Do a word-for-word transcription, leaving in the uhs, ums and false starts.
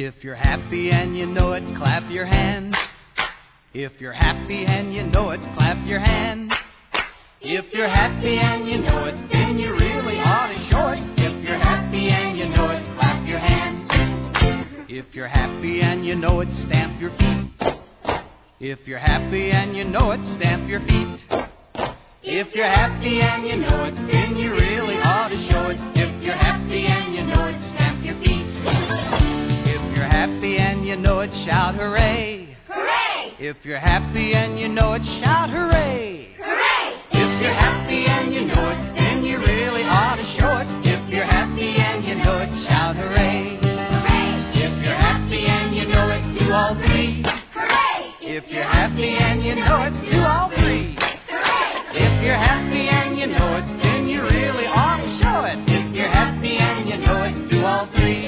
If you're happy and you know it, clap your hands. If you're happy and you know it, clap your hands. If you're happy and you know it, then you really ought to show it. If you're happy and you know it, clap your hands. If you're happy and you know it, stamp your feet. If you're happy and you know it, stamp your feet. If you're happy and you know it, then you really ought to show it. If you're happy and you know it, stamp your feet. If you're happy and you know it, shout hooray. Hooray! If you're happy and you know it, shout hooray. Hooray! If you're happy and you know it, then you really ought to show it. If you're happy and you know it, shout hooray. Hooray! If you're happy and you know it, do all three. Hooray! If you're happy and you know it, do all three. Hooray! If you're happy and you know it, then you really ought to show it. If you're happy and you know it, do all three.